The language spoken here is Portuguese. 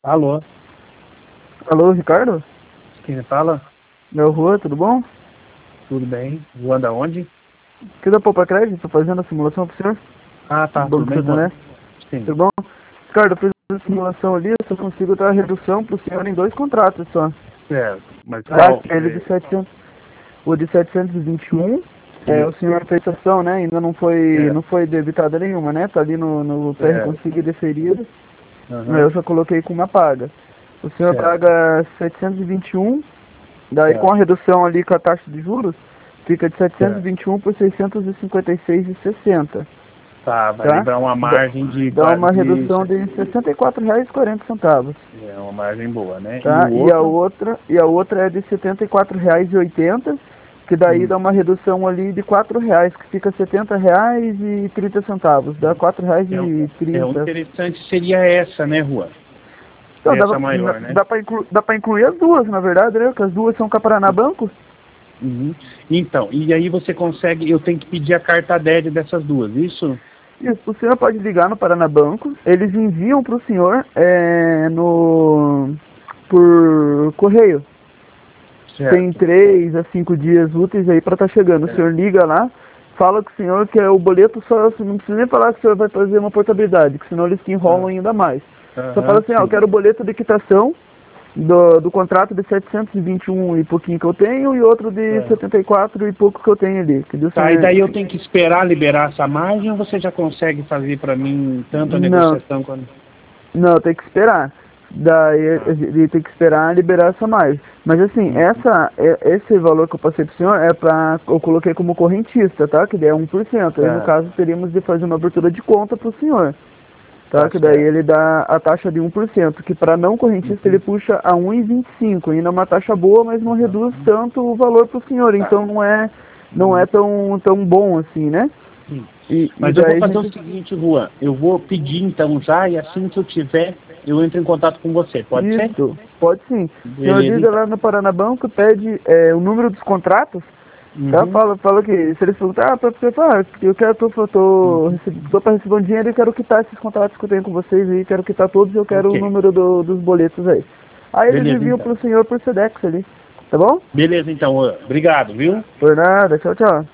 Alô, Alô, Ricardo? quem fala? Meu Rua, tudo bom? Tudo bem? Rua da onde? Aqui da Poupa Crédito, tô fazendo a simulação pro senhor, Ah, do tá, tudo Banco bem, Rua? Santander. Sim. Tudo bom? Ricardo, eu fiz a simulação ali, eu só consigo dar a redução pro senhor em dois contratos só. Certo, mas Tá? qual? Aquele de 700, o de 721, o senhor fez ação, né? Ainda É, não foi debitada nenhuma, né? Tá ali no PR certo. Consigo deferido, Aham, eu só coloquei com uma paga. O senhor certo, paga 721, daí com a certo, redução ali com a taxa de juros, fica de certo. 721 por 656,60, Tá, vai tá? lembrar uma margem de Dá uma de redução de R$ 64,40, é uma margem boa, né? E o tá? outro? E a outra é de R$ 74,80, que daí Hum, dá uma redução ali de R$ 4, que fica R$ 70,30, dá R$ é, o 4,30. interessante seria essa, né, Rua? Então, Essa maior, né? dá pra incluir as duas, na verdade, né? Porque as duas são com a Paraná Banco. Uhum. Então, e aí você consegue, eu tenho que pedir a carta DED dessas duas, isso? Isso, o senhor pode ligar no Paraná Banco, eles enviam para o senhor por correio. Tem Certo. 3 a 5 dias úteis aí para estar chegando. O É. senhor liga lá, fala com o senhor que é o boleto só, não precisa nem falar que o senhor vai fazer uma portabilidade, que senão eles que enrolam Ah, ainda mais. Só fala aham, assim, eu sim. quero o boleto de quitação do contrato de 721 e pouquinho que eu tenho e outro de É. 74 e pouco que eu tenho ali. Que o Tá, e senhor... daí eu tenho que esperar liberar essa margem ou você já consegue fazer para mim tanto a Não, negociação quanto... não, tem que esperar. Daí Tá. ele tem que esperar liberar essa margem. Mas assim, Uhum. esse valor que eu passei pro senhor é pra. Eu coloquei como correntista, tá? Que daí é 1%. Aí no Tá, caso teríamos de fazer uma abertura de conta pro senhor. Tá? tá Que daí certo. ele dá a taxa de 1%, que para não correntista ele Uhum. puxa a 1,25. Ainda é uma taxa boa, mas não Aham. reduz tanto o valor pro senhor. Tá. Então não é Uhum. tão bom assim, né? Sim. E Mas eu vou daí a fazer o gente. seguinte, Juan, eu vou pedir então já e assim que eu tiver, eu entro em contato com você, pode ser? Isso, pode sim. O senhor Beleza liga então. lá no Paranabanco, pede o número dos contratos, tá? Uhum. Fala que se eles perguntar, você fala, eu quero, Uhum. tô para receber um dinheiro e quero quitar esses contratos que eu tenho com vocês aí, quero quitar todos e eu quero o Ok. número dos boletos aí. Aí eles Beleza enviam então. pro senhor por Sedex ali, tá bom? Beleza então, Juan. Obrigado, viu? Por nada, tchau, tchau.